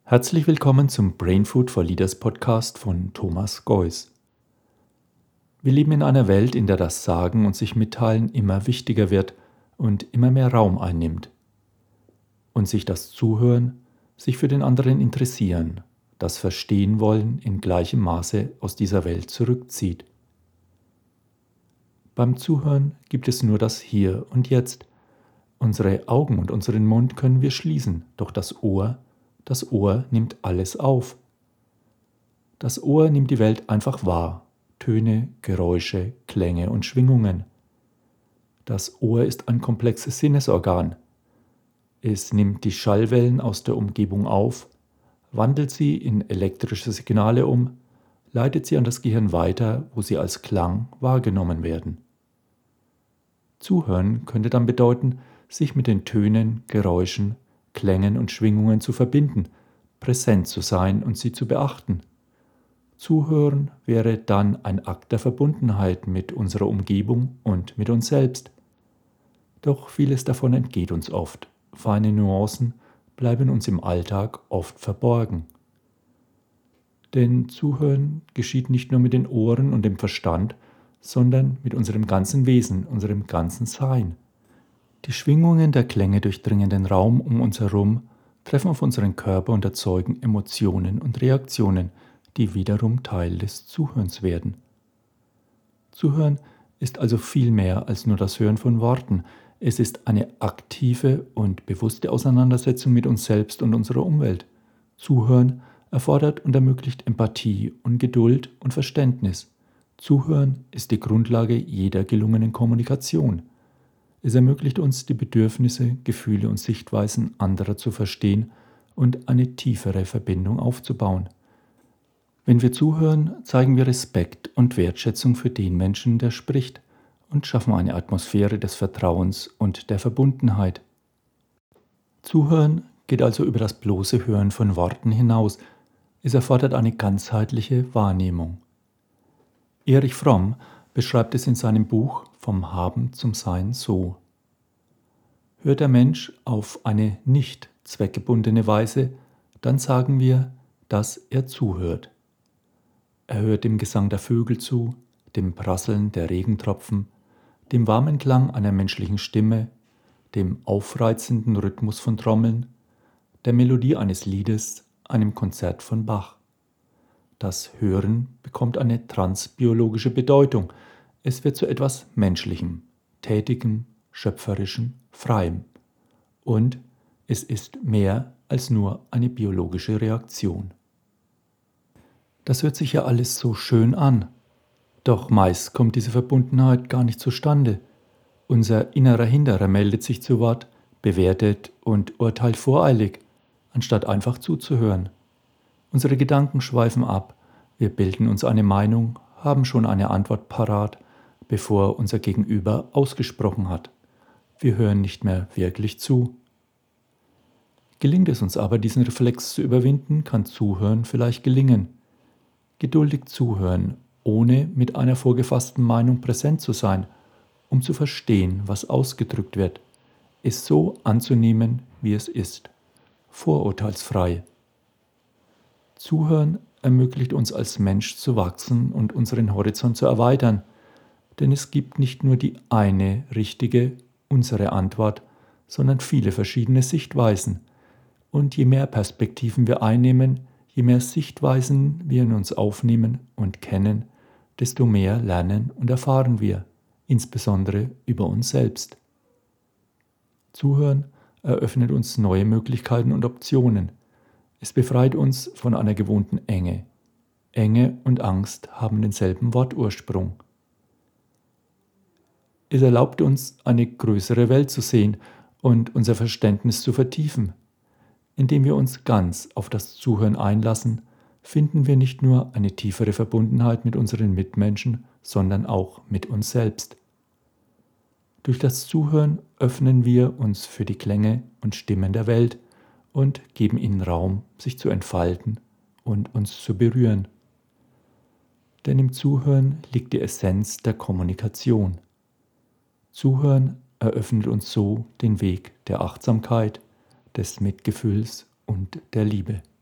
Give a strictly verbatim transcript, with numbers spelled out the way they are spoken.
Herzlich willkommen zum Brain Food for Leaders Podcast von Thomas Geuss. Wir leben in einer Welt, in der das Sagen und sich mitteilen immer wichtiger wird und immer mehr Raum einnimmt. Und sich das Zuhören, sich für den anderen interessieren, das Verstehen wollen in gleichem Maße aus dieser Welt zurückzieht. Beim Zuhören gibt es nur das Hier und Jetzt. Unsere Augen und unseren Mund können wir schließen, doch das Ohr Das Ohr nimmt alles auf. Das Ohr nimmt die Welt einfach wahr. Töne, Geräusche, Klänge und Schwingungen. Das Ohr ist ein komplexes Sinnesorgan. Es nimmt die Schallwellen aus der Umgebung auf, wandelt sie in elektrische Signale um, leitet sie an das Gehirn weiter, wo sie als Klang wahrgenommen werden. Zuhören könnte dann bedeuten, sich mit den Tönen, Geräuschen, Klängen und Schwingungen zu verbinden, präsent zu sein und sie zu beachten. Zuhören wäre dann ein Akt der Verbundenheit mit unserer Umgebung und mit uns selbst. Doch vieles davon entgeht uns oft. Feine Nuancen bleiben uns im Alltag oft verborgen. Denn Zuhören geschieht nicht nur mit den Ohren und dem Verstand, sondern mit unserem ganzen Wesen, unserem ganzen Sein. Die Schwingungen der Klänge durchdringen den Raum um uns herum, treffen auf unseren Körper und erzeugen Emotionen und Reaktionen, die wiederum Teil des Zuhörens werden. Zuhören ist also viel mehr als nur das Hören von Worten. Es ist eine aktive und bewusste Auseinandersetzung mit uns selbst und unserer Umwelt. Zuhören erfordert und ermöglicht Empathie und Geduld und Verständnis. Zuhören ist die Grundlage jeder gelungenen Kommunikation. Es ermöglicht uns, die Bedürfnisse, Gefühle und Sichtweisen anderer zu verstehen und eine tiefere Verbindung aufzubauen. Wenn wir zuhören, zeigen wir Respekt und Wertschätzung für den Menschen, der spricht, und schaffen eine Atmosphäre des Vertrauens und der Verbundenheit. Zuhören geht also über das bloße Hören von Worten hinaus. Es erfordert eine ganzheitliche Wahrnehmung. Erich Fromm beschreibt es in seinem Buch Vom Haben zum Sein so: Hört der Mensch auf eine nicht zweckgebundene Weise, dann sagen wir, dass er zuhört. Er hört dem Gesang der Vögel zu, dem Prasseln der Regentropfen, dem warmen Klang einer menschlichen Stimme, dem aufreizenden Rhythmus von Trommeln, der Melodie eines Liedes, einem Konzert von Bach. Das Hören bekommt eine transbiologische Bedeutung. Es wird zu etwas Menschlichem, Tätigem, Schöpferischem, Freiem. Und es ist mehr als nur eine biologische Reaktion. Das hört sich ja alles so schön an. Doch meist kommt diese Verbundenheit gar nicht zustande. Unser innerer Hinderer meldet sich zu Wort, bewertet und urteilt voreilig, anstatt einfach zuzuhören. Unsere Gedanken schweifen ab, wir bilden uns eine Meinung, haben schon eine Antwort parat, bevor unser Gegenüber ausgesprochen hat. Wir hören nicht mehr wirklich zu. Gelingt es uns aber, diesen Reflex zu überwinden, kann Zuhören vielleicht gelingen. Geduldig zuhören, ohne mit einer vorgefassten Meinung präsent zu sein, um zu verstehen, was ausgedrückt wird, es so anzunehmen, wie es ist, vorurteilsfrei. Zuhören ermöglicht uns als Mensch zu wachsen und unseren Horizont zu erweitern, denn es gibt nicht nur die eine richtige, unsere Antwort, sondern viele verschiedene Sichtweisen. Und je mehr Perspektiven wir einnehmen, je mehr Sichtweisen wir in uns aufnehmen und kennen, desto mehr lernen und erfahren wir, insbesondere über uns selbst. Zuhören eröffnet uns neue Möglichkeiten und Optionen. Es befreit uns von einer gewohnten Enge. Enge und Angst haben denselben Wortursprung. Es erlaubt uns, eine größere Welt zu sehen und unser Verständnis zu vertiefen. Indem wir uns ganz auf das Zuhören einlassen, finden wir nicht nur eine tiefere Verbundenheit mit unseren Mitmenschen, sondern auch mit uns selbst. Durch das Zuhören öffnen wir uns für die Klänge und Stimmen der Welt und geben ihnen Raum, sich zu entfalten und uns zu berühren. Denn im Zuhören liegt die Essenz der Kommunikation. Zuhören eröffnet uns so den Weg der Achtsamkeit, des Mitgefühls und der Liebe.